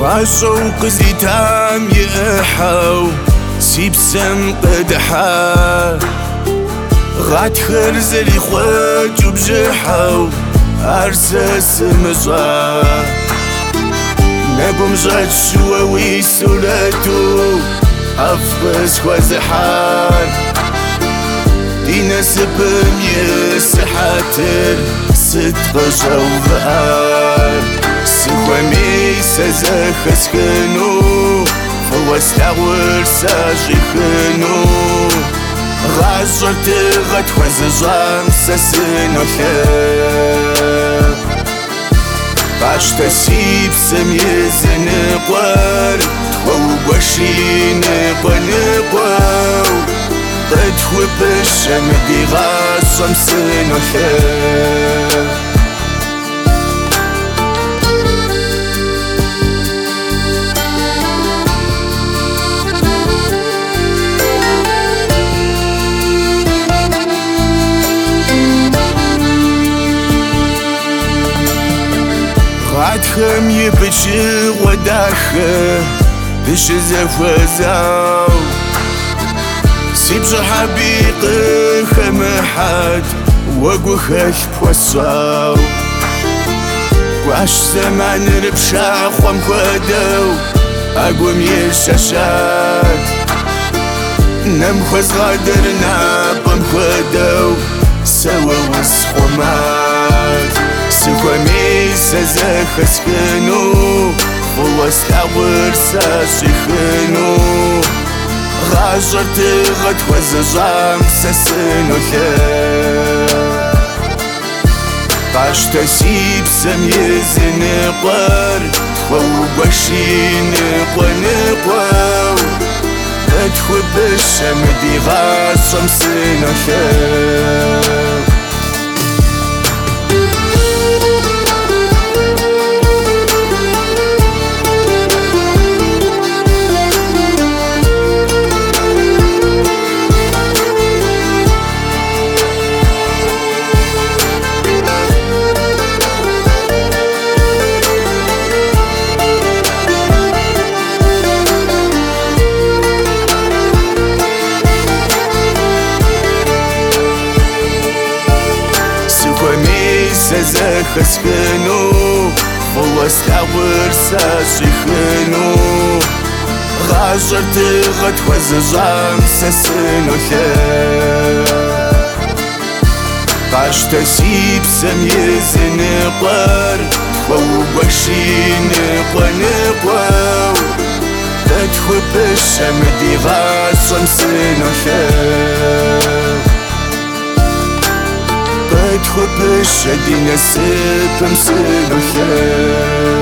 غاشو قزيتام يقحو سيبسم قدحا غاد خرزلي خوات وبجحو أرسس مزا نقوم جات شواوي سولاتو أفقس خوازحار دينا سبم يسحاتر صدق جوفار سخوامي سزخس خنو فواستعور ساجي خنو غاجرت غد خوازجام سسنو خير باش تسيب سميزن قوار ووشي نقوى نقوى قد خوب الشمدي غاصم سنو خير غادخم يبجي وداخه بش زفوزاو سيبج حبيقي خمحات وقوخش بوصاو واش زمان ربشا خوام خدو اقوم يشاشات نمخوز غادرنا بمخدو سوا وسخومات سخوامي سزخس خنو فواستعور ساشي خنو غاجرت غد خوازجام سسنو خير باش تسيب سميز نقوار ووشي نقوى نقوى ادخل بالشمدي غاصم سنو خير سزخس خنو فواستعور ساشي خنو غاجرت غد خوازجام سسنو خير باش تسيب سميز نقوار ووشي نقوى نقوى تدخل بالشمدي غاصم سنو خير قد خب الشدي نسيب مسلو خير